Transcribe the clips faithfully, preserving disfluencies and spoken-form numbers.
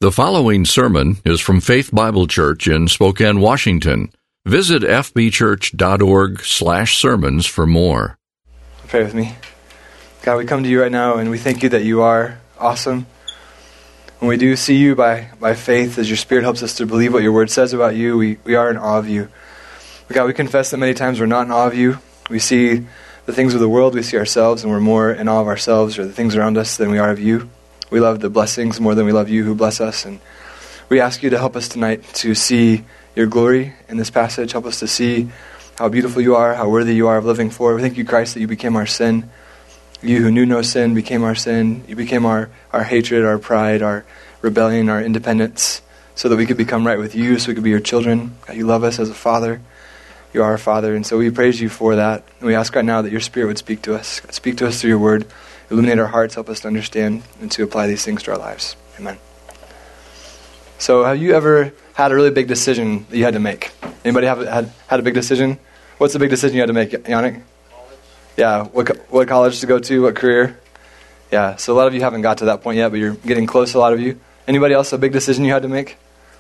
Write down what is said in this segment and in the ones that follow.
The following sermon is from Faith Bible Church in Spokane, Washington. Visit fbchurch.org slash sermons for more. Pray with me. God, we come to you right now and we thank you that you are awesome. When we do see you by, by faith, as your Spirit helps us to believe what your word says about you, we, we are in awe of you. God, we confess that many times we're not in awe of you. We see the things of the world, we see ourselves, and we're more in awe of ourselves or the things around us than we are of you. We love the blessings more than we love you who bless us. And we ask you to help us tonight to see your glory in this passage. Help us to see how beautiful you are, how worthy you are of living for. We thank you, Christ, that you became our sin. You who knew no sin became our sin. You became our, our hatred, our pride, our rebellion, our independence, so that we could become right with you, so we could be your children. God, you love us as a father. You are our Father, and so we praise you for that. And we ask right now that your Spirit would speak to us. Speak to us through your word. Illuminate our hearts, help us to understand and to apply these things to our lives. Amen. So have you ever had a really big decision that you had to make? Anybody have had, had a big decision? What's the big decision you had to make, Yannick? College. Yeah, what what college to go to, what career? Yeah, so a lot of you haven't got to that point yet, but you're getting close, a lot of you. Anybody else, a big decision you had to make?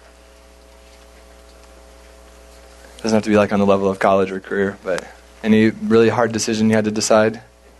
Doesn't have to be like on the level of college or career, but any really hard decision you had to decide?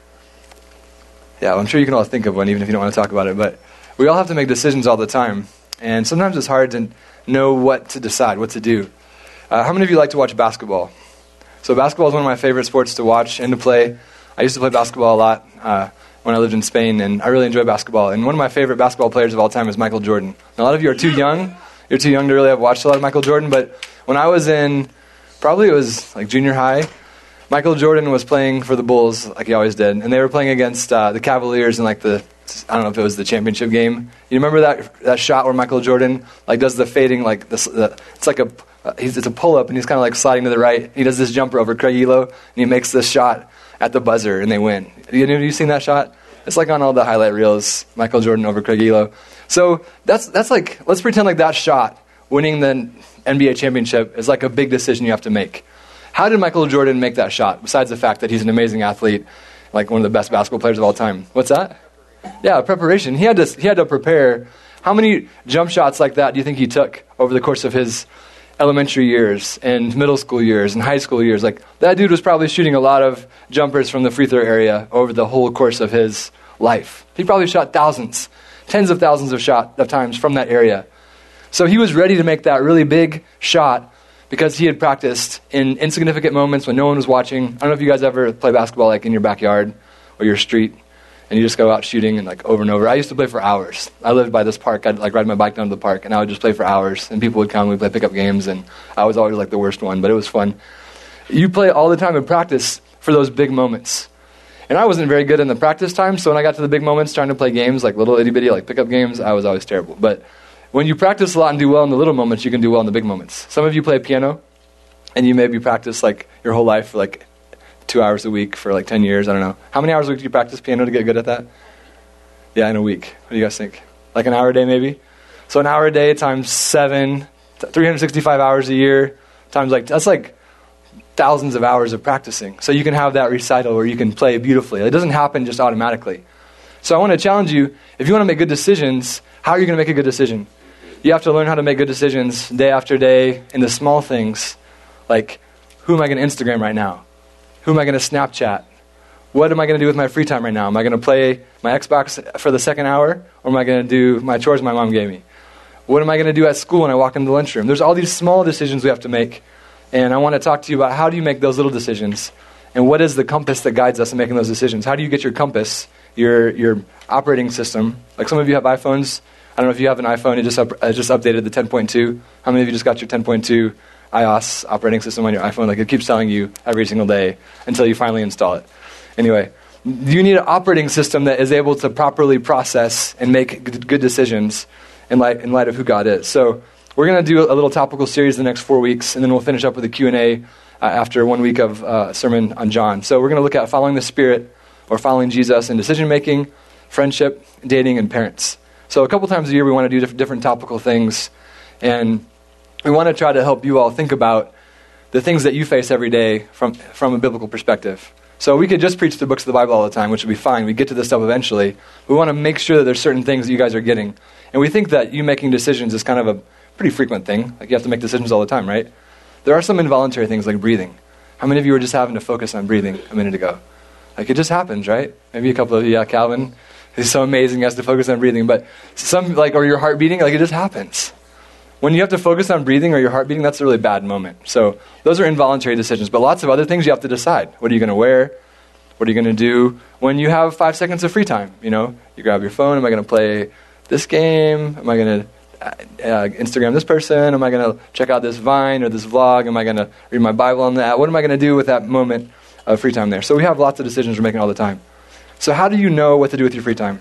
Yeah, well, I'm sure you can all think of one, even if you don't want to talk about it, but we all have to make decisions all the time, and sometimes it's hard to know what to decide, what to do. Uh, how many of you like to watch basketball? So basketball is one of my favorite sports to watch and to play. I used to play basketball a lot uh, when I lived in Spain, and I really enjoy basketball, and one of my favorite basketball players of all time is Michael Jordan. Now, a lot of you are too young. You're too young to really have watched a lot of Michael Jordan, but when I was in, probably it was like junior high, Michael Jordan was playing for the Bulls, like he always did, and they were playing against uh, the Cavaliers in like the, I don't know if it was the championship game. You remember that that shot where Michael Jordan like does the fading, like this, the, it's like a, uh, he's, it's a pull-up, and he's kind of like sliding to the right. He does this jumper over Craig Elo, and he makes this shot at the buzzer, and they win. You, have you seen that shot? It's like on all the highlight reels, Michael Jordan over Craig Elo. So that's that's like, let's pretend like that shot, winning the N B A championship, is like a big decision you have to make. How did Michael Jordan make that shot, besides the fact that he's an amazing athlete, like one of the best basketball players of all time? What's that? Yeah, preparation. He had to he had to prepare. How many jump shots like that do you think he took over the course of his elementary years and middle school years and high school years? Like, that dude was probably shooting a lot of jumpers from the free throw area over the whole course of his life. He probably shot thousands, tens of thousands of shot of times from that area. So he was ready to make that really big shot because he had practiced in insignificant moments when no one was watching. I don't know if you guys ever play basketball like in your backyard or your street, and you just go out shooting and like over and over. I used to play for hours. I lived by this park. I'd like ride my bike down to the park, and I would just play for hours, and people would come. We'd play pickup games, and I was always like the worst one, but it was fun. You play all the time in practice for those big moments. And I wasn't very good in the practice time, so when I got to the big moments trying to play games, like little itty-bitty like pickup games, I was always terrible. But when you practice a lot and do well in the little moments, you can do well in the big moments. Some of you play piano, and you maybe practice like your whole life for like two hours a week for like ten years. I don't know. How many hours a week do you practice piano to get good at that? Yeah, in a week. What do you guys think? Like an hour a day maybe? So an hour a day times seven, three hundred sixty-five hours a year, times like, that's like thousands of hours of practicing. So you can have that recital where you can play beautifully. It doesn't happen just automatically. So I want to challenge you, if you want to make good decisions, how are you going to make a good decision? You have to learn how to make good decisions day after day in the small things, like who am I going to Instagram right now? Who am I going to Snapchat? What am I going to do with my free time right now? Am I going to play my Xbox for the second hour, or am I going to do my chores my mom gave me? What am I going to do at school when I walk into the lunchroom? There's all these small decisions we have to make, and I want to talk to you about how do you make those little decisions, and what is the compass that guides us in making those decisions? How do you get your compass, your your operating system? Like some of you have iPhones. I don't know if you have an iPhone. It just up, uh, just updated the ten point two. How many of you just got your ten point two iOS operating system on your iPhone? Like, it keeps telling you every single day until you finally install it. Anyway, you need an operating system that is able to properly process and make good, good decisions in light in light of who God is. So we're going to do a little topical series the next four weeks, and then we'll finish up with a Q and A uh, after one week of uh, sermon on John. So we're going to look at following the Spirit or following Jesus in decision-making, friendship, dating, and parents. So a couple times a year we want to do diff- different topical things, and we want to try to help you all think about the things that you face every day from, from a biblical perspective. So we could just preach the books of the Bible all the time, which would be fine. We get to this stuff eventually. We want to make sure that there's certain things that you guys are getting. And we think that you making decisions is kind of a pretty frequent thing. Like you have to make decisions all the time, right? There are some involuntary things like breathing. How many of you were just having to focus on breathing a minute ago? Like it just happens, right? Maybe a couple of you, yeah, Calvin. He's so amazing, he has to focus on breathing. But some, like, or your heart beating, like it just happens. When you have to focus on breathing or your heart beating, that's a really bad moment. So those are involuntary decisions. But lots of other things you have to decide. What are you going to wear? What are you going to do when you have five seconds of free time? You know, you grab your phone. Am I going to play this game? Am I going to uh, Instagram this person? Am I going to check out this Vine or this vlog? Am I going to read my Bible on that? What am I going to do with that moment of free time there? So we have lots of decisions we're making all the time. So how do you know what to do with your free time?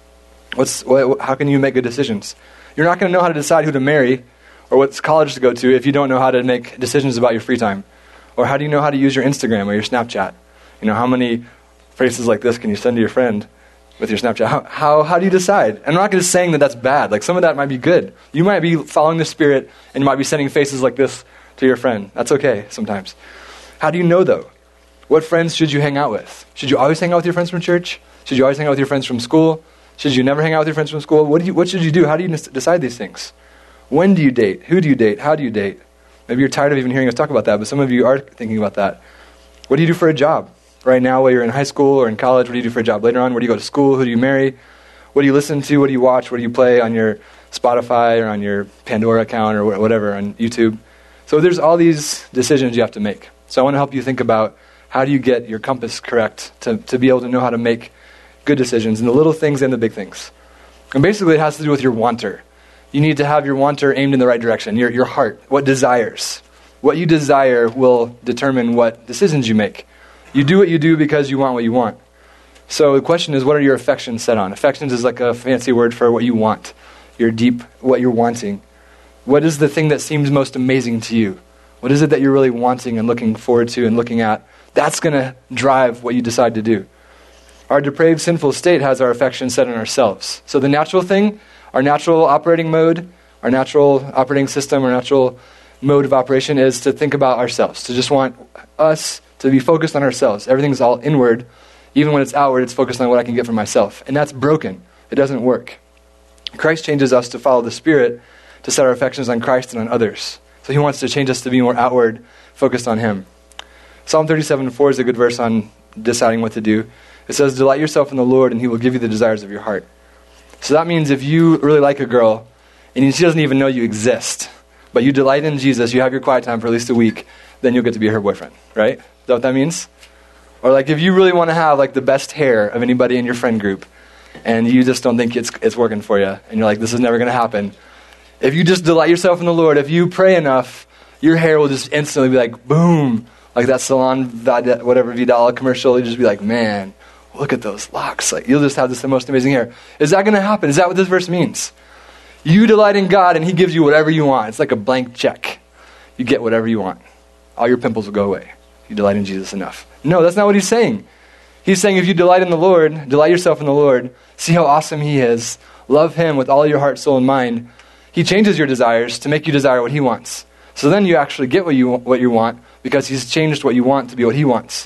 What's what, how can you make good decisions? You're not going to know how to decide who to marry or what college to go to if you don't know how to make decisions about your free time. Or how do you know how to use your Instagram or your Snapchat? You know, how many phrases like this can you send to your friend with your Snapchat? How how, how do you decide? I'm not just saying that that's bad. Like some of that might be good. You might be following the Spirit and you might be sending faces like this to your friend. That's okay sometimes. How do you know though? What friends should you hang out with? Should you always hang out with your friends from church? Should you always hang out with your friends from school? Should you never hang out with your friends from school? What do you? What should you do? How do you decide these things? When do you date? Who do you date? How do you date? Maybe you're tired of even hearing us talk about that, but some of you are thinking about that. What do you do for a job? Right now, while you're in high school or in college, what do you do for a job? Later on, where do you go to school? Who do you marry? What do you listen to? What do you watch? What do you play on your Spotify or on your Pandora account or whatever on YouTube? So there's all these decisions you have to make. So I want to help you think about how do you get your compass correct to, to be able to know how to make good decisions in the little things and the big things. And basically it has to do with your wanter. You need to have your wanter aimed in the right direction, your your heart, what desires. What you desire will determine what decisions you make. You do what you do because you want what you want. So the question is, what are your affections set on? Affections is like a fancy word for what you want, your deep, what you're wanting. What is the thing that seems most amazing to you? What is it that you're really wanting and looking forward to and looking at? That's going to drive what you decide to do. Our depraved, sinful state has our affections set on ourselves. So the natural thing, our natural operating mode, our natural operating system, our natural mode of operation is to think about ourselves, to just want us to be focused on ourselves. Everything's all inward. Even when it's outward, it's focused on what I can get for myself. And that's broken. It doesn't work. Christ changes us to follow the Spirit, to set our affections on Christ and on others. So he wants to change us to be more outward, focused on him. Psalm thirty-seven four is a good verse on deciding what to do. It says, delight yourself in the Lord and he will give you the desires of your heart. So that means if you really like a girl and she doesn't even know you exist, but you delight in Jesus, you have your quiet time for at least a week, then you'll get to be her boyfriend, right? Is that what that means? Or like if you really want to have like the best hair of anybody in your friend group and you just don't think it's it's working for you and you're like, this is never going to happen. If you just delight yourself in the Lord, if you pray enough, your hair will just instantly be like, boom, like that Salon, whatever Vidal commercial. You just be like, man, look at those locks. Like you'll just have this the most amazing hair. Is that going to happen? Is that what this verse means? You delight in God and he gives you whatever you want. It's like a blank check. You get whatever you want. All your pimples will go away. You delight in Jesus enough. No, that's not what he's saying. He's saying if you delight in the Lord, delight yourself in the Lord, see how awesome he is, love him with all your heart, soul, and mind, he changes your desires to make you desire what he wants. So then you actually get what you what you want because he's changed what you want to be what he wants.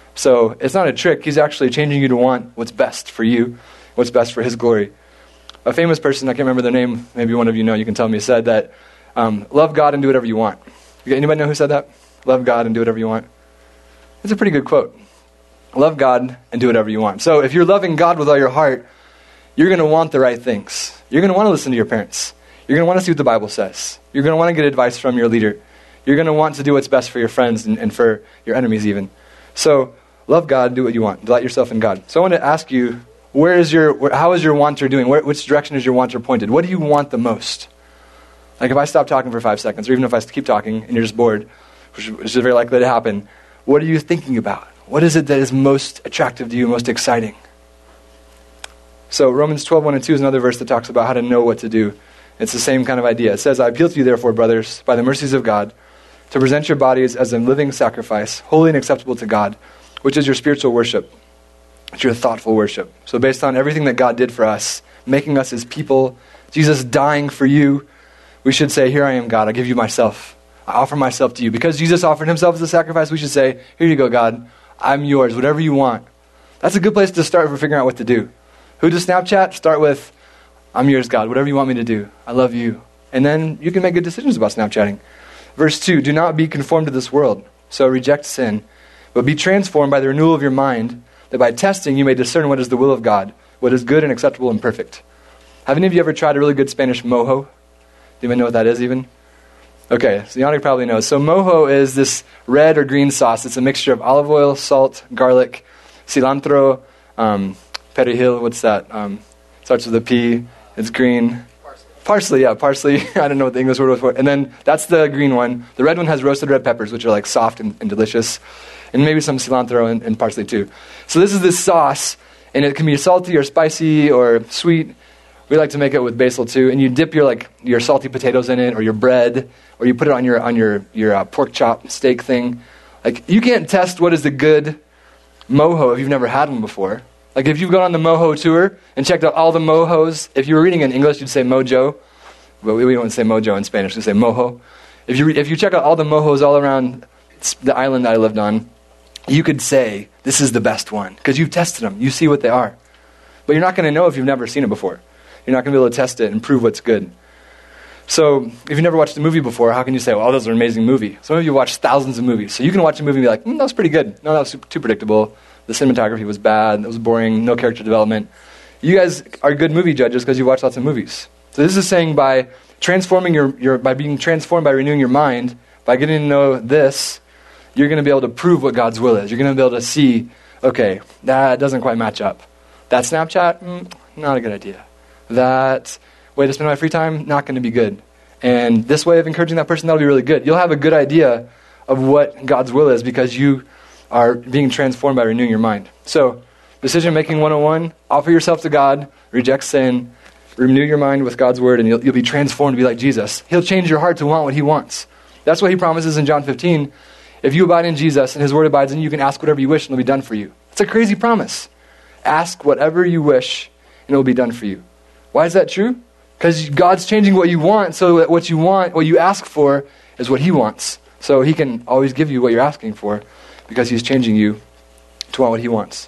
So it's not a trick. He's actually changing you to want what's best for you, what's best for his glory. A famous person, I can't remember their name, maybe one of you know, you can tell me, said that, um, love God and do whatever you want. Anybody know who said that? Love God and do whatever you want. It's a pretty good quote. Love God and do whatever you want. So if you're loving God with all your heart, you're going to want the right things. You're going to want to listen to your parents. You're going to want to see what the Bible says. You're going to want to get advice from your leader. You're going to want to do what's best for your friends and, and for your enemies even. So love God, do what you want. Delight yourself in God. So I want to ask you, where is your, where, how is your wanter doing? Where, which direction is your wanter pointed? What do you want the most? Like if I stop talking for five seconds, or even if I keep talking and you're just bored, which is very likely to happen, what are you thinking about? What is it that is most attractive to you, most exciting? So Romans twelve, one and two is another verse that talks about how to know what to do. It's the same kind of idea. It says, I appeal to you therefore, brothers, by the mercies of God, to present your bodies as a living sacrifice, holy and acceptable to God, which is your spiritual worship. It's your thoughtful worship. So based on everything that God did for us, making us his people, Jesus dying for you, we should say, here I am, God, I give you myself. I offer myself to you. Because Jesus offered himself as a sacrifice, we should say, here you go, God, I'm yours, whatever you want. That's a good place to start for figuring out what to do. Who does Snapchat? Start with, I'm yours, God. Whatever you want me to do. I love you. And then you can make good decisions about Snapchatting. Verse two, do not be conformed to this world. So reject sin, but be transformed by the renewal of your mind, that by testing you may discern what is the will of God, what is good and acceptable and perfect. Have any of you ever tried a really good Spanish mojo? Do you even know what that is even? Okay, so Yannick probably knows. So mojo is this red or green sauce. It's a mixture of olive oil, salt, garlic, cilantro, um, perejil, what's that? Um, starts with a P. It's green. Parsley. Parsley, yeah, parsley. I don't know what the English word was for it. And then that's the green one. The red one has roasted red peppers, which are like soft and, and delicious. And maybe some cilantro and, and parsley too. So this is this sauce, and it can be salty or spicy or sweet. We like to make it with basil too. And you dip your like your salty potatoes in it, or your bread, or you put it on your on your your uh, pork chop steak thing. Like, you can't test what is the good mojo if you've never had one before. Like, if you've gone on the mojo tour and checked out all the mojos, if you were reading in English, you'd say mojo, but we, we don't say mojo in Spanish. We say mojo. If you re- if you check out all the mojos all around the island that I lived on, you could say this is the best one because you've tested them. You see what they are, but you're not going to know if you've never seen it before. You're not going to be able to test it and prove what's good. So if you've never watched a movie before, how can you say, well, those are an amazing movie? Some of you watch thousands of movies. So you can watch a movie and be like, mm, that was pretty good. No, that was too predictable. The cinematography was bad. It was boring. No character development. You guys are good movie judges because you watch lots of movies. So this is saying by transforming your, your by being transformed by renewing your mind, by getting to know this, you're going to be able to prove what God's will is. You're going to be able to see, okay, that doesn't quite match up. That Snapchat, mm, not a good idea. That way to spend my free time, not going to be good. And this way of encouraging that person, that'll be really good. You'll have a good idea of what God's will is because you are being transformed by renewing your mind. So, decision-making one oh one, offer yourself to God, reject sin, renew your mind with God's word, and you'll, you'll be transformed to be like Jesus. He'll change your heart to want what he wants. That's what he promises in John fifteen. If you abide in Jesus and his word abides in you, you can ask whatever you wish and it'll be done for you. It's a crazy promise. Ask whatever you wish and it will be done for you. Why is that true? Because God's changing what you want, so that what you want, what you ask for, is what he wants. So he can always give you what you're asking for because he's changing you to want what he wants.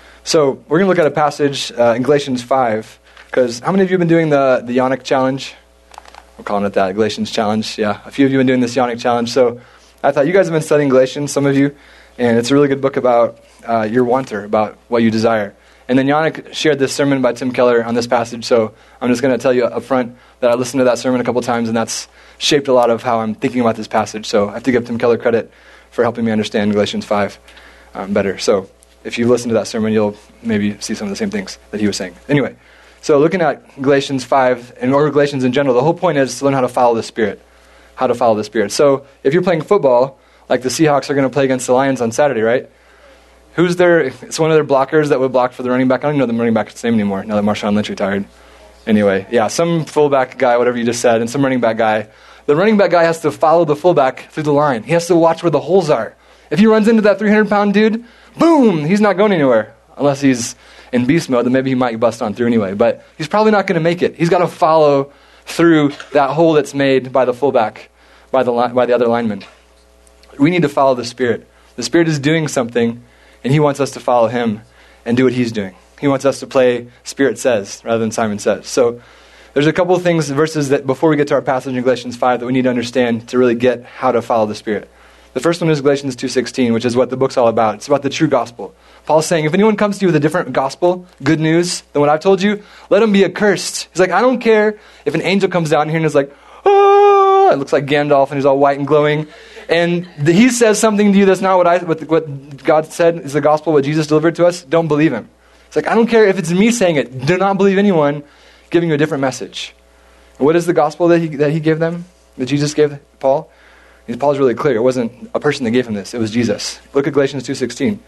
So we're going to look at a passage uh, in Galatians five, because how many of you have been doing the, the Yannick Challenge? We're calling it that, Galatians Challenge. Yeah, a few of you have been doing this Yannick Challenge. So I thought you guys have been studying Galatians, some of you, and it's a really good book about uh, your wanter, about what you desire. And then Yannick shared this sermon by Tim Keller on this passage, so I'm just going to tell you up front that I listened to that sermon a couple times, and that's shaped a lot of how I'm thinking about this passage. So I have to give Tim Keller credit for helping me understand Galatians five um, better. So if you listen to that sermon, you'll maybe see some of the same things that he was saying. Anyway, so looking at Galatians five, and or Galatians in general, the whole point is to learn how to follow the Spirit. How to follow the Spirit. So if you're playing football, like the Seahawks are going to play against the Lions on Saturday, right? Who's their, it's one of their blockers that would block for the running back. I don't even know the running back's name anymore now that Marshawn Lynch retired. Anyway, yeah, some fullback guy, whatever you just said, and some running back guy. The running back guy has to follow the fullback through the line. He has to watch where the holes are. If he runs into that three hundred pound dude, boom, he's not going anywhere. Unless he's in beast mode, then maybe he might bust on through anyway. But he's probably not going to make it. He's got to follow through that hole that's made by the fullback, by the li- by the other lineman. We need to follow the Spirit. The Spirit is doing something, and he wants us to follow him and do what he's doing. He wants us to play Spirit says rather than Simon says. So there's a couple of things, verses that before we get to our passage in Galatians five that we need to understand to really get how to follow the Spirit. The first one is Galatians two sixteen, which is what the book's all about. It's about the true gospel. Paul's saying, if anyone comes to you with a different gospel, good news than what I've told you, let him be accursed. He's like, I don't care if an angel comes down here and is like, oh, it looks like Gandalf and he's all white and glowing. And the, he says something to you that's not what I what, what God said is the gospel, what Jesus delivered to us. Don't believe him. It's like, I don't care if it's me saying it. Do not believe anyone giving you a different message. And what is the gospel that he that he gave them, that Jesus gave Paul? And Paul's really clear. It wasn't a person that gave him this. It was Jesus. Look at Galatians two sixteen.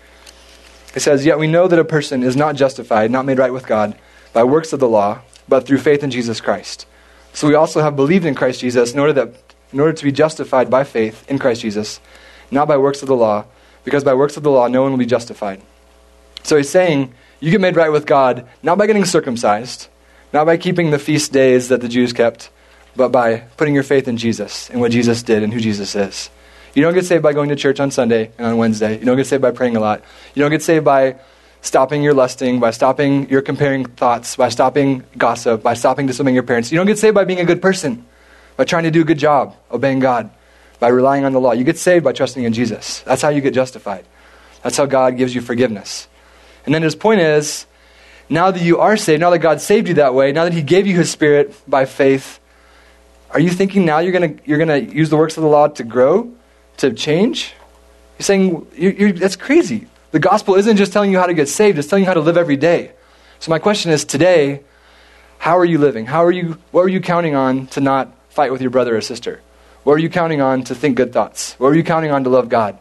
It says, yet we know that a person is not justified, not made right with God, by works of the law, but through faith in Jesus Christ. So we also have believed in Christ Jesus in order that in order to be justified by faith in Christ Jesus, not by works of the law, because by works of the law no one will be justified. So he's saying, you get made right with God, not by getting circumcised, not by keeping the feast days that the Jews kept, but by putting your faith in Jesus and what Jesus did and who Jesus is. You don't get saved by going to church on Sunday and on Wednesday. You don't get saved by praying a lot. You don't get saved by stopping your lusting, by stopping your comparing thoughts, by stopping gossip, by stopping disobeying your parents. You don't get saved by being a good person, by trying to do a good job, obeying God, by relying on the law. You get saved by trusting in Jesus. That's how you get justified. That's how God gives you forgiveness. And then his point is, now that you are saved, now that God saved you that way, now that he gave you his Spirit by faith, are you thinking now you're going to you're going to use the works of the law to grow, to change? You're saying, you're, you're, that's crazy. The gospel isn't just telling you how to get saved, it's telling you how to live every day. So my question is, today, how are you living? How are you? What are you counting on to not fight with your brother or sister? What are you counting on to think good thoughts? What are you counting on to love God?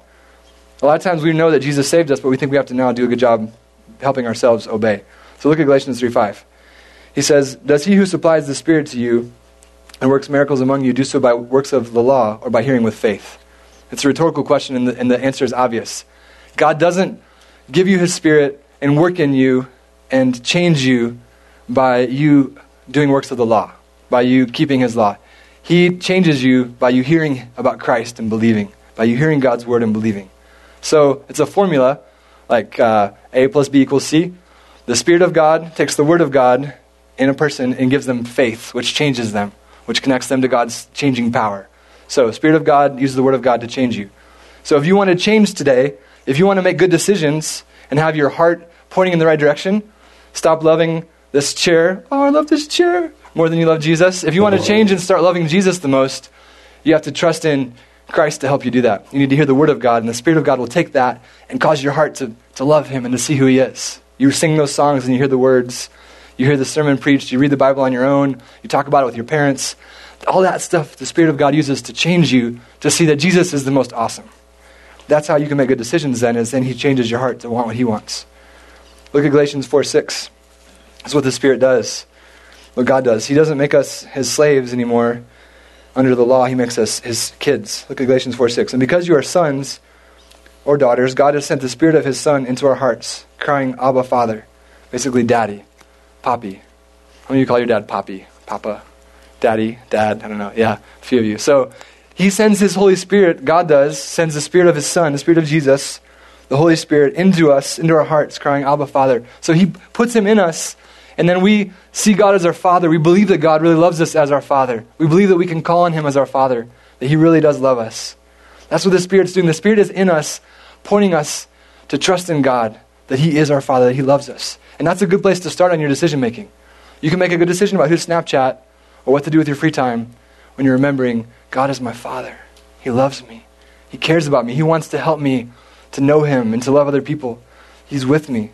A lot of times we know that Jesus saved us, but we think we have to now do a good job helping ourselves obey. So look at Galatians three five. He says, does he who supplies the Spirit to you and works miracles among you do so by works of the law or by hearing with faith? It's a rhetorical question, and the, and the answer is obvious. God doesn't give you his Spirit and work in you and change you by you doing works of the law, by you keeping his law. He changes you by you hearing about Christ and believing, by you hearing God's word and believing. So it's a formula like uh, A plus B equals C. The Spirit of God takes the word of God in a person and gives them faith, which changes them, which connects them to God's changing power. So Spirit of God uses the word of God to change you. So if you want to change today, if you want to make good decisions and have your heart pointing in the right direction, stop loving this chair. Oh, I love this chair more than you love Jesus. If you want to change and start loving Jesus the most, you have to trust in Christ to help you do that. You need to hear the word of God, and the Spirit of God will take that and cause your heart to, to love him and to see who he is. You sing those songs and you hear the words. You hear the sermon preached. You read the Bible on your own. You talk about it with your parents. All that stuff the Spirit of God uses to change you to see that Jesus is the most awesome. That's how you can make good decisions then, is then he changes your heart to want what he wants. Look at Galatians four six. That's what the Spirit does. What God does. He doesn't make us his slaves anymore under the law. He makes us his kids. Look at Galatians four six. And because you are sons or daughters, God has sent the Spirit of his Son into our hearts, crying, Abba, Father. Basically, Daddy, Papi. How many of you call your dad Papi? Papa, Daddy, Dad, I don't know. Yeah, a few of you. So he sends his Holy Spirit, God does, sends the Spirit of his Son, the Spirit of Jesus, the Holy Spirit, into us, into our hearts, crying, Abba, Father. So he puts him in us, and then we see God as our Father. We believe that God really loves us as our Father. We believe that we can call on him as our Father, that he really does love us. That's what the Spirit's doing. The Spirit is in us, pointing us to trust in God, that he is our Father, that he loves us. And that's a good place to start on your decision making. You can make a good decision about who to Snapchat or what to do with your free time when you're remembering, God is my Father. He loves me. He cares about me. He wants to help me to know him and to love other people. He's with me.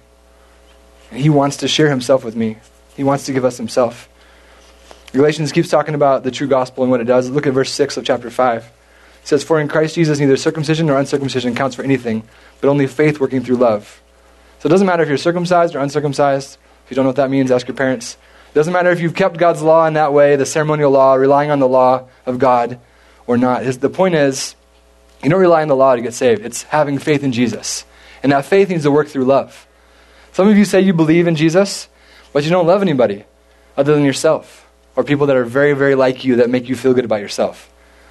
And he wants to share himself with me. He wants to give us himself. Galatians keeps talking about the true gospel and what it does. Look at verse six of chapter five. It says, for in Christ Jesus neither circumcision nor uncircumcision counts for anything, but only faith working through love. So it doesn't matter if you're circumcised or uncircumcised. If you don't know what that means, ask your parents. It doesn't matter if you've kept God's law in that way, the ceremonial law, relying on the law of God or not. The point is, you don't rely on the law to get saved. It's having faith in Jesus. And that faith needs to work through love. Some of you say you believe in Jesus, but you don't love anybody other than yourself or people that are very, very like you that make you feel good about yourself.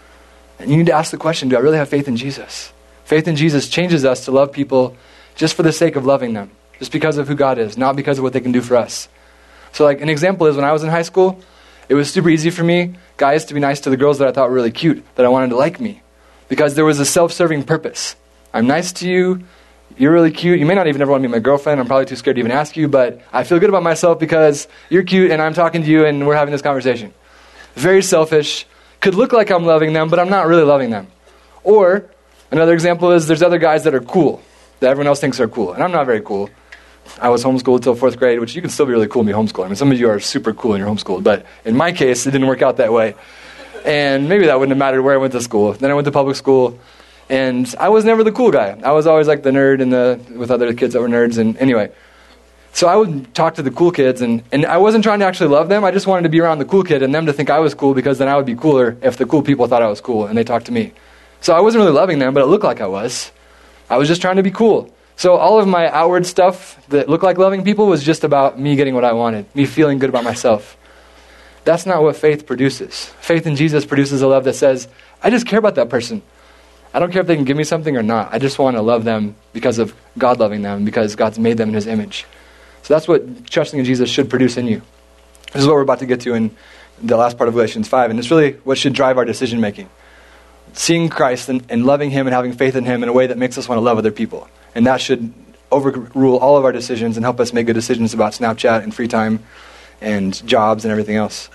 And you need to ask the question, do I really have faith in Jesus? Faith in Jesus changes us to love people just for the sake of loving them, just because of who God is, not because of what they can do for us. So like an example is when I was in high school, it was super easy for me, guys, to be nice to the girls that I thought were really cute, that I wanted to like me, because there was a self-serving purpose. I'm nice to you, you're really cute, you may not even ever want to be my girlfriend, I'm probably too scared to even ask you, but I feel good about myself because you're cute and I'm talking to you and we're having this conversation. Very selfish, could look like I'm loving them, but I'm not really loving them. Or another example is there's other guys that are cool, that everyone else thinks are cool, and I'm not very cool. I was homeschooled until fourth grade, which you can still be really cool and be homeschooled. I mean, some of you are super cool and you're homeschooled, but in my case, it didn't work out that way. And maybe that wouldn't have mattered where I went to school. Then I went to public school, and I was never the cool guy. I was always like the nerd in the, with other kids that were nerds, and anyway. So I would talk to the cool kids, and, and I wasn't trying to actually love them. I just wanted to be around the cool kid and them to think I was cool, because then I would be cooler if the cool people thought I was cool and they talked to me. So I wasn't really loving them, but it looked like I was. I was just trying to be cool. So all of my outward stuff that looked like loving people was just about me getting what I wanted, me feeling good about myself. That's not what faith produces. Faith in Jesus produces a love that says, I just care about that person. I don't care if they can give me something or not. I just want to love them because of God loving them, because God's made them in his image. So that's what trusting in Jesus should produce in you. This is what we're about to get to in the last part of Galatians five, and it's really what should drive our decision making. Seeing Christ and, and loving him and having faith in him in a way that makes us want to love other people. And that should overrule all of our decisions and help us make good decisions about Snapchat and free time and jobs and everything else.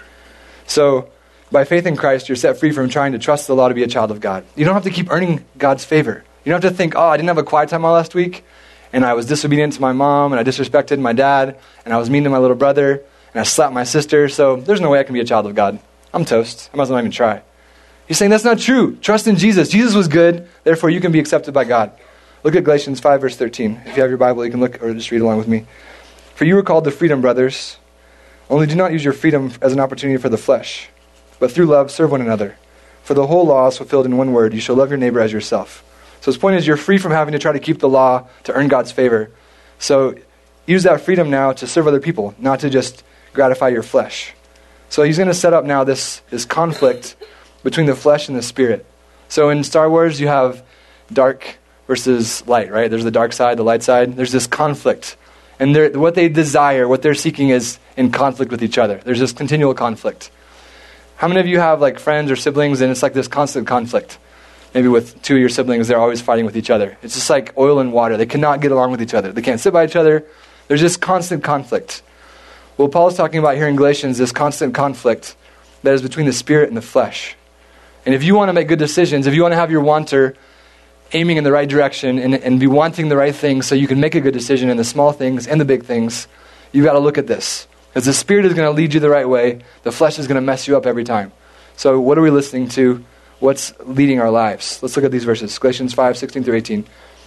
So, by faith in Christ, you're set free from trying to trust the law to be a child of God. You don't have to keep earning God's favor. You don't have to think, oh, I didn't have a quiet time all last week, and I was disobedient to my mom, and I disrespected my dad, and I was mean to my little brother, and I slapped my sister, so there's no way I can be a child of God. I'm toast. I might as well not even try. He's saying that's not true. Trust in Jesus. Jesus was good, therefore you can be accepted by God. Look at Galatians five, verse thirteen. If you have your Bible, you can look or just read along with me. For you were called to freedom, brothers. Only do not use your freedom as an opportunity for the flesh, but through love serve one another. For the whole law is fulfilled in one word, you shall love your neighbor as yourself. So his point is you're free from having to try to keep the law to earn God's favor. So use that freedom now to serve other people, not to just gratify your flesh. So he's going to set up now this, this conflict between the flesh and the spirit. So in Star Wars, you have dark versus light, right? There's the dark side, the light side. There's this conflict. And what they desire, what they're seeking is in conflict with each other. There's this continual conflict. How many of you have like friends or siblings and it's like this constant conflict? Maybe with two of your siblings, they're always fighting with each other. It's just like oil and water. They cannot get along with each other. They can't sit by each other. There's just constant conflict. Well, Paul is talking about here in Galatians, this constant conflict that is between the spirit and the flesh. And if you want to make good decisions, if you want to have your wanter aiming in the right direction and, and be wanting the right things so you can make a good decision in the small things and the big things, you've got to look at this. Because the spirit is going to lead you the right way. The flesh is going to mess you up every time. So what are we listening to? What's leading our lives? Let's look at these verses. Galatians five, sixteen through eighteen.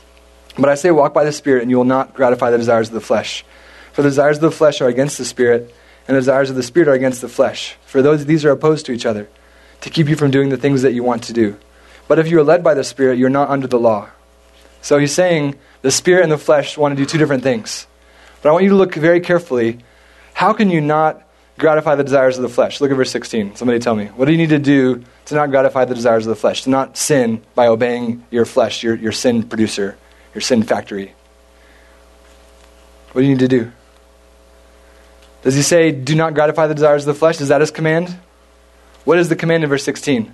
But I say, walk by the Spirit, and you will not gratify the desires of the flesh. For the desires of the flesh are against the Spirit, and the desires of the Spirit are against the flesh. For those these are opposed to each other, to keep you from doing the things that you want to do. But if you are led by the Spirit, you're not under the law. So he's saying the Spirit and the flesh want to do two different things. But I want you to look very carefully. How can you not gratify the desires of the flesh? Look at verse sixteen. Somebody tell me. What do you need to do to not gratify the desires of the flesh? To not sin by obeying your flesh, your, your sin producer, your sin factory. What do you need to do? Does he say, do not gratify the desires of the flesh? Is that his command? What is the command in verse sixteen?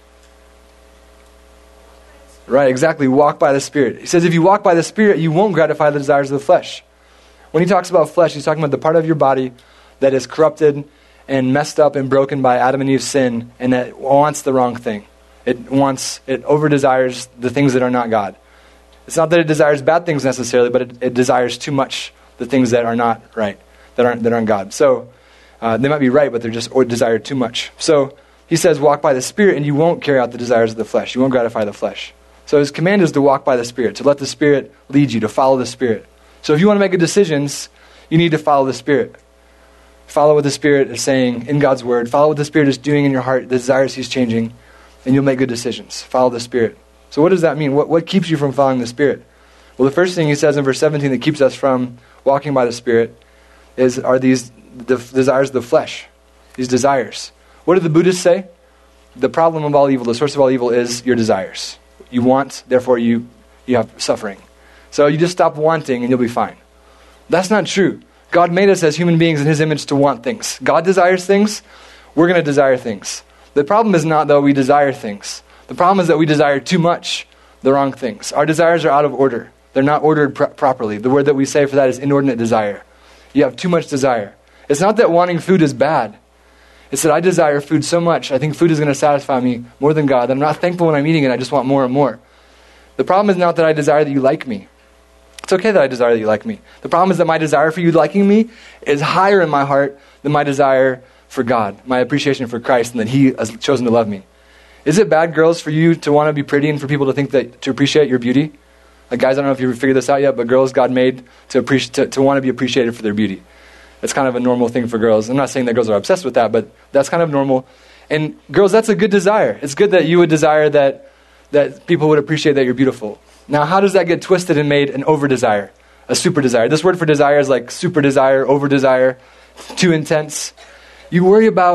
Right, exactly. Walk by the Spirit. He says if you walk by the Spirit, you won't gratify the desires of the flesh. When he talks about flesh, he's talking about the part of your body that is corrupted and messed up and broken by Adam and Eve's sin, and that wants the wrong thing. It wants, it over-desires the things that are not God. It's not that it desires bad things necessarily, but it, it desires too much the things that are not right, that aren't that aren't God. So uh, they might be right, but they're just or desire too much. So he says, walk by the Spirit, and you won't carry out the desires of the flesh. You won't gratify the flesh. So his command is to walk by the Spirit, to let the Spirit lead you, to follow the Spirit. So if you want to make good decisions, you need to follow the Spirit. Follow what the Spirit is saying in God's Word. Follow what the Spirit is doing in your heart, the desires He's changing, and you'll make good decisions. Follow the Spirit. So what does that mean? What, what keeps you from following the Spirit? Well, the first thing he says in verse seventeen that keeps us from walking by the Spirit is are these the desires of the flesh, these desires. What did the Buddhists say? The problem of all evil, the source of all evil is your desires. You want, therefore you, you have suffering. So you just stop wanting and you'll be fine. That's not true. God made us as human beings in His image to want things. God desires things. We're going to desire things. The problem is not, though, we desire things. The problem is that we desire too much the wrong things. Our desires are out of order. They're not ordered pr- properly. The word that we say for that is inordinate desire. You have too much desire. It's not that wanting food is bad. It's that I desire food so much. I think food is going to satisfy me more than God. I'm not thankful when I'm eating it. I just want more and more. The problem is not that I desire that you like me. It's okay that I desire that you like me. The problem is that my desire for you liking me is higher in my heart than my desire for God, my appreciation for Christ, and that He has chosen to love me. Is it bad, girls, for you to want to be pretty and for people to think that, to appreciate your beauty? Like, guys, I don't know if you've figured this out yet, but girls God made to appreciate, to, to want to be appreciated for their beauty. That's kind of a normal thing for girls. I'm not saying that girls are obsessed with that, but that's kind of normal. And girls, that's a good desire. It's good that you would desire that that people would appreciate that you're beautiful. Now, how does that get twisted and made an over-desire, a super desire? This word for desire is like super desire, over-desire, too intense. You worry about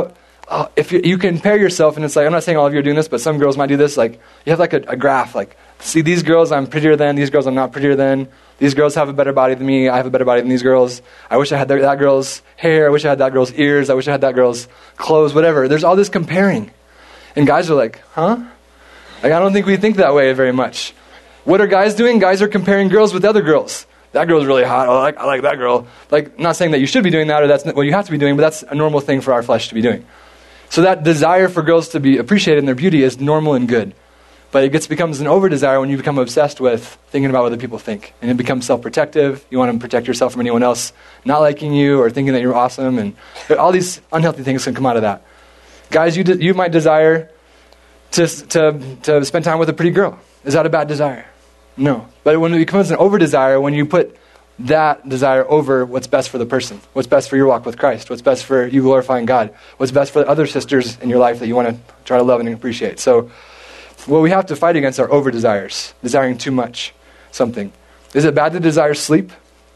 uh, if you, you compare yourself, and it's like, I'm not saying all of you are doing this, but some girls might do this, like, you have like a, a graph, like, see, these girls I'm prettier than, these girls I'm not prettier than, these girls have a better body than me, I have a better body than these girls, I wish I had that, that girl's hair, I wish I had that girl's ears, I wish I had that girl's clothes, whatever. There's all this comparing. And guys are like, huh? Like, I don't think we think that way very much. What are guys doing? Guys are comparing girls with other girls. That girl's really hot. I like, I like that girl. Like, not saying that you should be doing that or that's what you have to be doing, but that's a normal thing for our flesh to be doing. So that desire for girls to be appreciated in their beauty is normal and good. But it gets becomes an over-desire when you become obsessed with thinking about what other people think. And it becomes self-protective. You want to protect yourself from anyone else not liking you or thinking that you're awesome. And all these unhealthy things can come out of that. Guys, you de- you might desire to, to, to spend time with a pretty girl. Is that a bad desire? No. But when it becomes an over-desire, when you put that desire over what's best for the person, what's best for your walk with Christ, what's best for you glorifying God, what's best for the other sisters in your life that you want to try to love and appreciate. So what we have to fight against are over-desires, desiring too much something. Is it bad to desire sleep?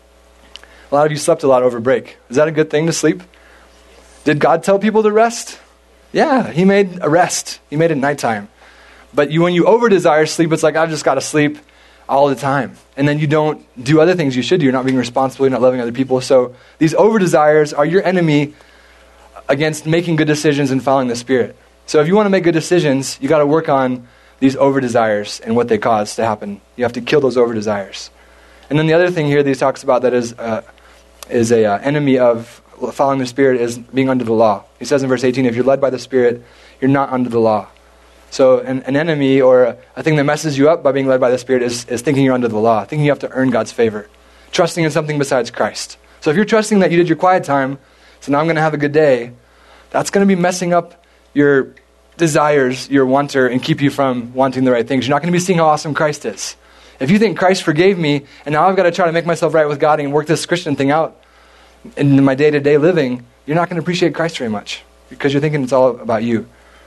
A lot of you slept a lot over break. Is that a good thing to sleep? Did God tell people to rest? Yeah, he made a rest. He made it nighttime. But you, when you over-desire sleep, it's like, I've just got to sleep all the time. And then you don't do other things you should do. You're not being responsible. You're not loving other people. So these over-desires are your enemy against making good decisions and following the Spirit. So if you want to make good decisions, you got to work on these over-desires and what they cause to happen. You have to kill those over-desires. And then the other thing here that he talks about that is uh, is a uh, enemy of following the Spirit is being under the law. He says in verse eighteen, if you're led by the Spirit, you're not under the law. So an, an enemy or a, a thing that messes you up by being led by the Spirit is, is thinking you're under the law, thinking you have to earn God's favor, trusting in something besides Christ. So if you're trusting that you did your quiet time, so now I'm going to have a good day, that's going to be messing up your desires, your wanter, and keep you from wanting the right things. You're not going to be seeing how awesome Christ is. If you think Christ forgave me, and now I've got to try to make myself right with God and work this Christian thing out in my day-to-day living, you're not going to appreciate Christ very much because you're thinking it's all about you.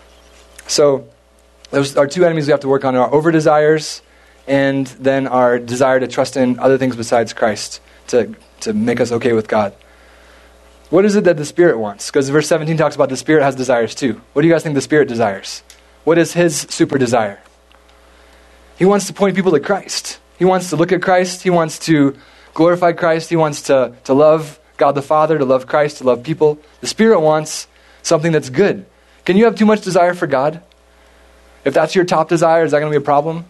So those are two enemies we have to work on, our over-desires and then our desire to trust in other things besides Christ to, to make us okay with God. What is it that the Spirit wants? Because verse seventeen talks about the Spirit has desires too. What do you guys think the Spirit desires? What is his super desire? He wants to point people to Christ. He wants to look at Christ. He wants to glorify Christ. He wants to, to love God the Father, to love Christ, to love people. The Spirit wants something that's good. Can you have too much desire for God? If that's your top desire, is that going to be a problem?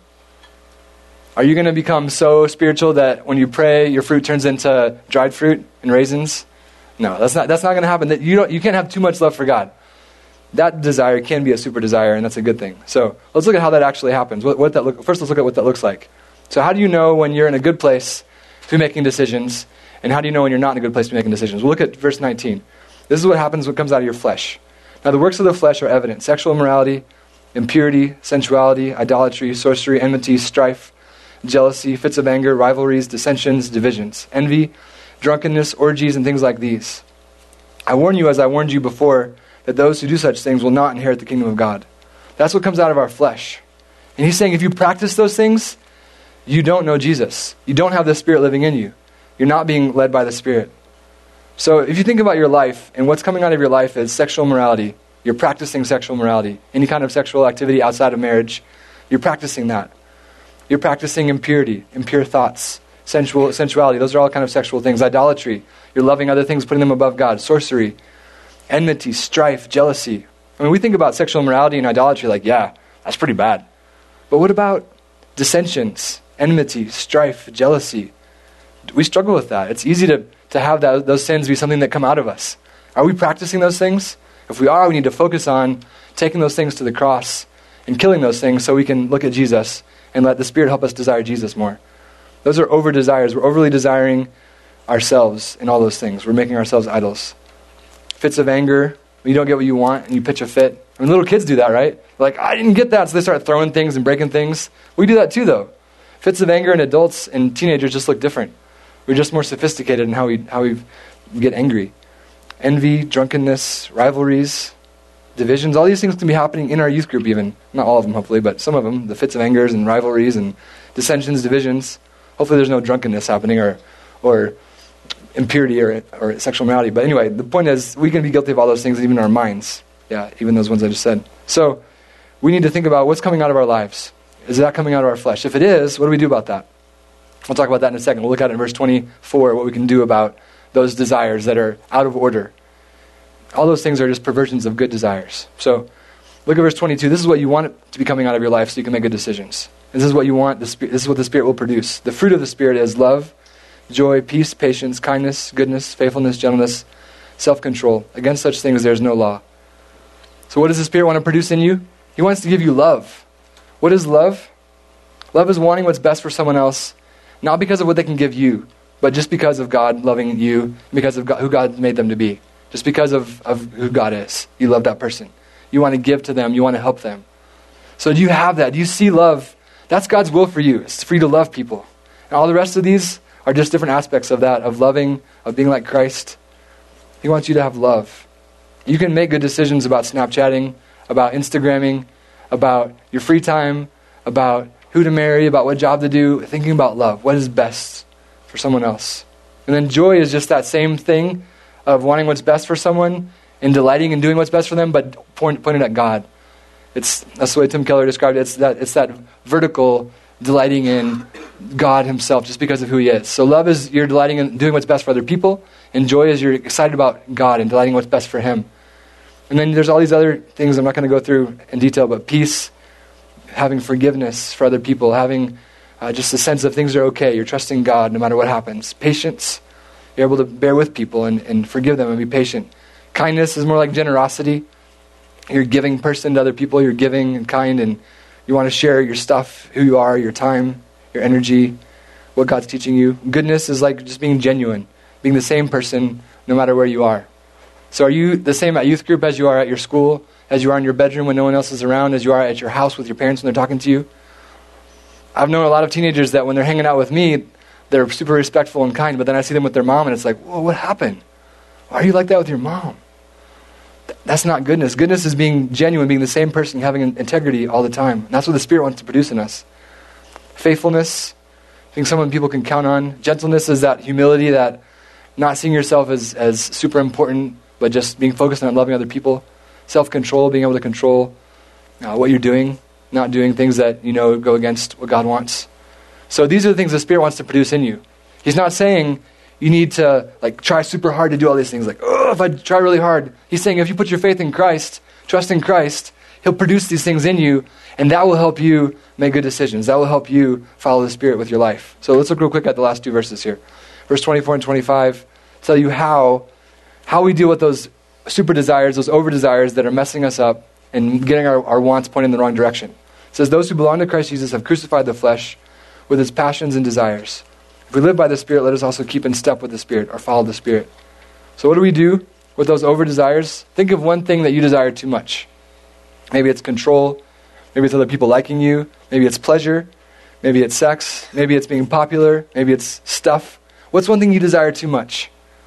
Are you going to become so spiritual that when you pray, your fruit turns into dried fruit and raisins? No, that's not that's not going to happen. That you don't you can't have too much love for God. That desire can be a super desire, and that's a good thing. So let's look at how that actually happens. What, what that look, first, let's look at what that looks like. So how do you know when you're in a good place to be making decisions, and how do you know when you're not in a good place to be making decisions? We'll look at verse nineteen. This is what happens when it comes out of your flesh. Now the works of the flesh are evident: sexual immorality, impurity, sensuality, idolatry, sorcery, enmity, strife, jealousy, fits of anger, rivalries, dissensions, divisions, envy, drunkenness, orgies, and things like these. I warn you, as I warned you before, that those who do such things will not inherit the kingdom of God. That's what comes out of our flesh. And he's saying if you practice those things, you don't know Jesus. You don't have the Spirit living in you. You're not being led by the Spirit. So if you think about your life, and what's coming out of your life is sexual morality, you're practicing sexual morality. Any kind of sexual activity outside of marriage, you're practicing that. You're practicing impurity, impure thoughts, sensual sensuality. Those are all kind of sexual things. Idolatry, you're loving other things, putting them above God. Sorcery, enmity, strife, jealousy. I mean, we think about sexual immorality and idolatry like, yeah, that's pretty bad. But what about dissensions, enmity, strife, jealousy? We struggle with that. It's easy to, to have that, those sins be something that come out of us. Are we practicing those things? If we are, we need to focus on taking those things to the cross and killing those things so we can look at Jesus and let the Spirit help us desire Jesus more. Those are over-desires. We're overly desiring ourselves in all those things. We're making ourselves idols. Fits of anger, when you don't get what you want and you pitch a fit. I mean, little kids do that, right? They're like, I didn't get that, so they start throwing things and breaking things. We do that too, though. Fits of anger in adults and teenagers just look different. We're just more sophisticated in how we how we get angry. Envy, drunkenness, rivalries, divisions, all these things can be happening in our youth group even. Not all of them, hopefully, but some of them. The fits of angers and rivalries and dissensions, divisions. Hopefully there's no drunkenness happening or or impurity or, or sexual morality. But anyway, the point is we can be guilty of all those things even in our minds. Yeah, even those ones I just said. So we need to think about what's coming out of our lives. Is that coming out of our flesh? If it is, what do we do about that? We'll talk about that in a second. We'll look at it in verse twenty-four, what we can do about those desires that are out of order. All those things are just perversions of good desires. So look at verse twenty-two. This is what you want it to be coming out of your life so you can make good decisions. This is what you want. The Spirit, this is what the Spirit will produce. The fruit of the Spirit is love, joy, peace, patience, kindness, goodness, faithfulness, gentleness, self-control. Against such things there is no law. So what does the Spirit want to produce in you? He wants to give you love. What is love? Love is wanting what's best for someone else, not because of what they can give you, but just because of God loving you, because of God, who God made them to be. Just because of, of who God is. You love that person. You want to give to them. You want to help them. So do you have that? Do you see love? That's God's will for you. It's for you to love people. And all the rest of these are just different aspects of that, of loving, of being like Christ. He wants you to have love. You can make good decisions about Snapchatting, about Instagramming, about your free time, about who to marry, about what job to do, thinking about love. What is best for someone else? And then joy is just that same thing of wanting what's best for someone and delighting in doing what's best for them, but point, pointed at God. It's that's the way Tim Keller described it. It's that it's that vertical delighting in God himself just because of who he is. So love is you're delighting in doing what's best for other people, and joy is you're excited about God and delighting what's best for him. And then there's all these other things I'm not going to go through in detail, but peace, having forgiveness for other people, having uh, just a sense of things are okay. You're trusting God no matter what happens. Patience, you're able to bear with people and, and forgive them and be patient. Kindness is more like generosity. You're a giving person to other people. You're giving and kind, and you want to share your stuff, who you are, your time, your energy, what God's teaching you. Goodness is like just being genuine, being the same person no matter where you are. So are you the same at youth group as you are at your school, as you are in your bedroom when no one else is around, as you are at your house with your parents when they're talking to you? I've known a lot of teenagers that when they're hanging out with me, they're super respectful and kind, but then I see them with their mom and it's like, whoa, what happened? Why are you like that with your mom? That's not goodness. Goodness is being genuine, being the same person, having integrity all the time. And that's what the Spirit wants to produce in us. Faithfulness, being someone people can count on. Gentleness is that humility, that not seeing yourself as, as super important, but just being focused on loving other people. Self-control, being able to control uh, what you're doing, not doing things that you know go against what God wants. So these are the things the Spirit wants to produce in you. He's not saying you need to like try super hard to do all these things. Like, oh, if I try really hard. He's saying if you put your faith in Christ, trust in Christ, He'll produce these things in you, and that will help you make good decisions. That will help you follow the Spirit with your life. So let's look real quick at the last two verses here. Verse twenty-four and twenty-five tell you how, how we deal with those super desires, those over desires that are messing us up and getting our, our wants pointed in the wrong direction. It says, those who belong to Christ Jesus have crucified the flesh with its passions and desires. If we live by the Spirit, let us also keep in step with the Spirit or follow the Spirit. So what do we do with those over desires? Think of one thing that you desire too much. Maybe it's control. Maybe it's other people liking you. Maybe it's pleasure. Maybe it's sex. Maybe it's being popular. Maybe it's stuff. What's one thing you desire too much?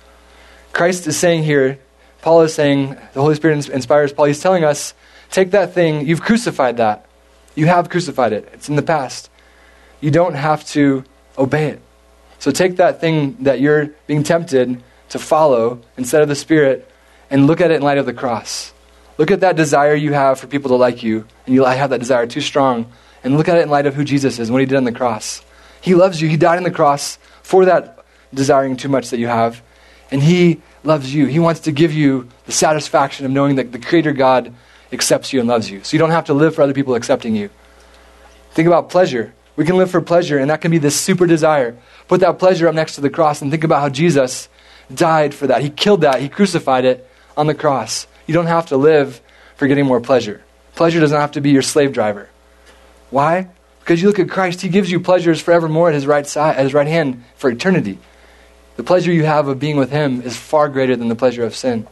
Christ is saying here, Paul is saying, the Holy Spirit inspires Paul. He's telling us, take that thing, you've crucified that. You have crucified it. It's in the past. You don't have to obey it. So take that thing that you're being tempted to follow instead of the Spirit and look at it in light of the cross. Look at that desire you have for people to like you, and you have that desire too strong, and look at it in light of who Jesus is and what He did on the cross. He loves you. He died on the cross for that desiring too much that you have, and He loves you. He wants to give you the satisfaction of knowing that the Creator God accepts you and loves you. So you don't have to live for other people accepting you. Think about pleasure. We can live for pleasure, and that can be this super desire. Put that pleasure up next to the cross and think about how Jesus died for that. He killed that. He crucified it on the cross. You don't have to live for getting more pleasure. Pleasure doesn't have to be your slave driver. Why? Because you look at Christ, He gives you pleasures forevermore at His right side, at His right hand for eternity. The pleasure you have of being with Him is far greater than the pleasure of sin.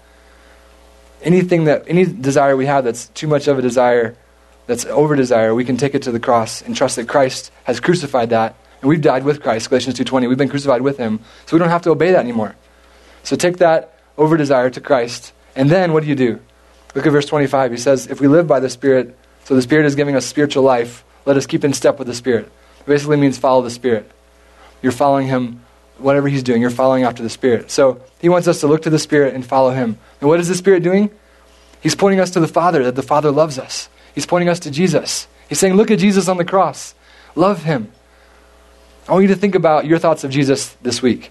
Anything that, any desire we have that's too much of a desire, that's over desire, we can take it to the cross and trust that Christ has crucified that, and we've died with Christ, Galatians two twenty. We've been crucified with Him, so we don't have to obey that anymore. So take that over desire to Christ, and then what do you do? Look at verse twenty-five. He says, if we live by the Spirit, so the Spirit is giving us spiritual life, let us keep in step with the Spirit. It basically means follow the Spirit. You're following Him, whatever He's doing, you're following after the Spirit. So He wants us to look to the Spirit and follow Him. And what is the Spirit doing? He's pointing us to the Father, that the Father loves us. He's pointing us to Jesus. He's saying, look at Jesus on the cross. Love him. I want you to think about your thoughts of Jesus this week.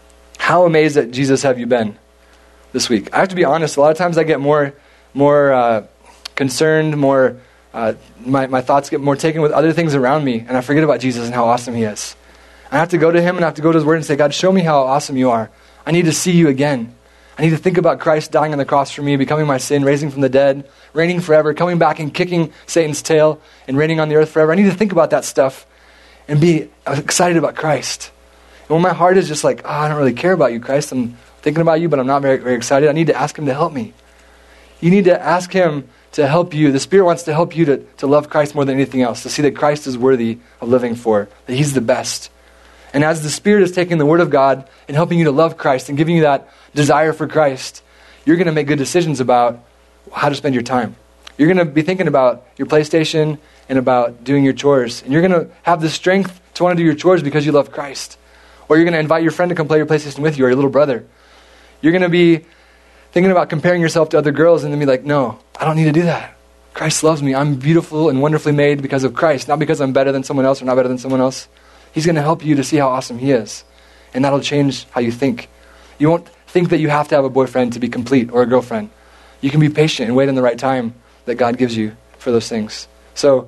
How amazed at Jesus have you been this week? I have to be honest, a lot of times I get more more uh, concerned, more uh, my, my thoughts get more taken with other things around me, and I forget about Jesus and how awesome he is. I have to go to him and I have to go to his word and say, God, show me how awesome you are. I need to see you again. I need to think about Christ dying on the cross for me, becoming my sin, raising from the dead, reigning forever, coming back and kicking Satan's tail and reigning on the earth forever. I need to think about that stuff and be excited about Christ. And when my heart is just like, oh, I don't really care about you, Christ. I'm thinking about you, but I'm not very, very excited. I need to ask him to help me. You need to ask him to help you. The Spirit wants to help you to, to love Christ more than anything else, to see that Christ is worthy of living for, that he's the best. And as the Spirit is taking the Word of God and helping you to love Christ and giving you that desire for Christ, you're going to make good decisions about how to spend your time. You're going to be thinking about your PlayStation and about doing your chores. And you're going to have the strength to want to do your chores because you love Christ. Or you're going to invite your friend to come play your PlayStation with you, or your little brother. You're going to be thinking about comparing yourself to other girls and then be like, no, I don't need to do that. Christ loves me. I'm beautiful and wonderfully made because of Christ, not because I'm better than someone else or not better than someone else. He's going to help you to see how awesome he is. And that'll change how you think. You won't think that you have to have a boyfriend to be complete or a girlfriend. You can be patient and wait in the right time that God gives you for those things. So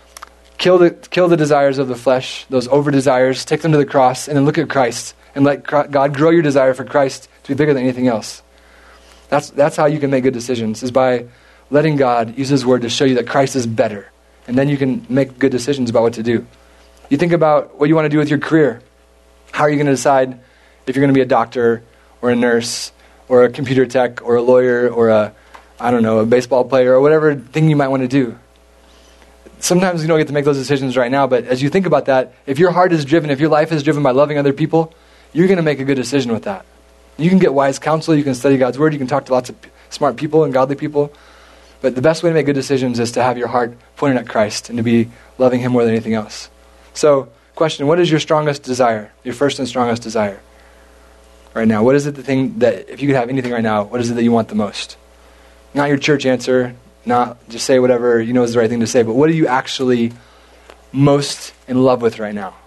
kill the kill the desires of the flesh, those over desires, take them to the cross, and then look at Christ and let God grow your desire for Christ to be bigger than anything else. That's that's how you can make good decisions, is by letting God use his word to show you that Christ is better. And then you can make good decisions about what to do. You think about what you want to do with your career. How are you going to decide if you're going to be a doctor or a nurse or a computer tech or a lawyer or a, I don't know, a baseball player or whatever thing you might want to do? Sometimes you don't get to make those decisions right now, but as you think about that, if your heart is driven, if your life is driven by loving other people, you're going to make a good decision with that. You can get wise counsel, you can study God's word, you can talk to lots of smart people and godly people, but the best way to make good decisions is to have your heart pointed at Christ and to be loving him more than anything else. So, question, what is your strongest desire? Your first and strongest desire right now? What is it the thing that, if you could have anything right now, what is it that you want the most? Not your church answer, not just say whatever you know is the right thing to say, but what are you actually most in love with right now?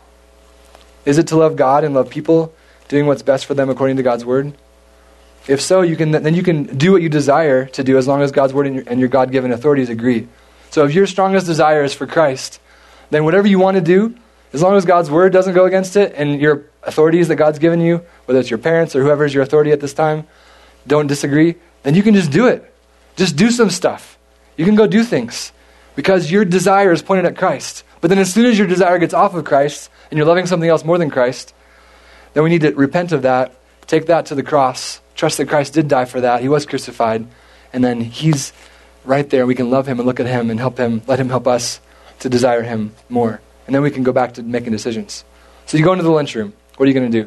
Is it to love God and love people, doing what's best for them according to God's word? If so, you can then you can do what you desire to do as long as God's word and your, and your God-given authorities agree. So if your strongest desire is for Christ, then whatever you want to do, as long as God's word doesn't go against it and your authorities that God's given you, whether it's your parents or whoever is your authority at this time, don't disagree, then you can just do it. Just do some stuff. You can go do things because your desire is pointed at Christ. But then as soon as your desire gets off of Christ and you're loving something else more than Christ, then we need to repent of that, take that to the cross, trust that Christ did die for that. He was crucified. And then he's right there. We can love him and look at him and help him, let him help us to desire him more. And then we can go back to making decisions. So you go into the lunchroom. What are you going to do?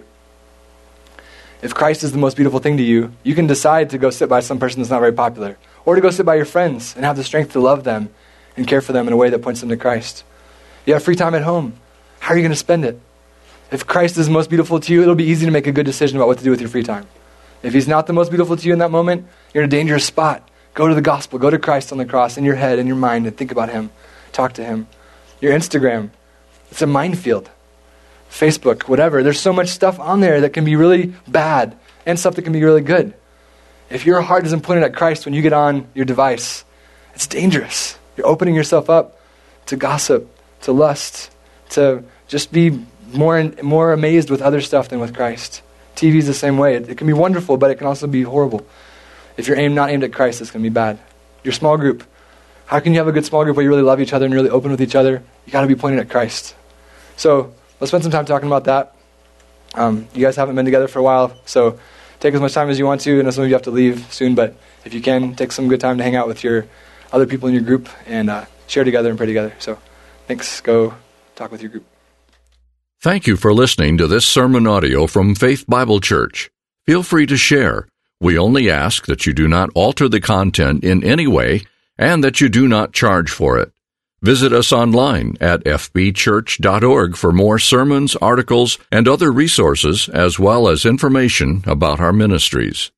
If Christ is the most beautiful thing to you, you can decide to go sit by some person that's not very popular, or to go sit by your friends and have the strength to love them and care for them in a way that points them to Christ. You have free time at home. How are you going to spend it? If Christ is the most beautiful to you, it'll be easy to make a good decision about what to do with your free time. If he's not the most beautiful to you in that moment, you're in a dangerous spot. Go to the gospel. Go to Christ on the cross in your head, in your mind, and think about him. Talk to him. Your Instagram, it's a minefield. Facebook, whatever. There's so much stuff on there that can be really bad and stuff that can be really good. If your heart isn't pointed at Christ when you get on your device, it's dangerous. You're opening yourself up to gossip, to lust, to just be more and more amazed with other stuff than with Christ. T V is the same way. It, it can be wonderful, but it can also be horrible. If you're aim, not aimed at Christ, it's going to be bad. Your small group. How can you have a good small group where you really love each other and you're really open with each other? You got to be pointed at Christ. So let's spend some time talking about that. Um, you guys haven't been together for a while, so take as much time as you want to. I know some of you have to leave soon, but if you can, take some good time to hang out with your other people in your group and uh, share together and pray together. So thanks. Go talk with your group. Thank you for listening to this sermon audio from Faith Bible Church. Feel free to share. We only ask that you do not alter the content in any way and that you do not charge for it. Visit us online at f b church dot org for more sermons, articles, and other resources, as well as information about our ministries.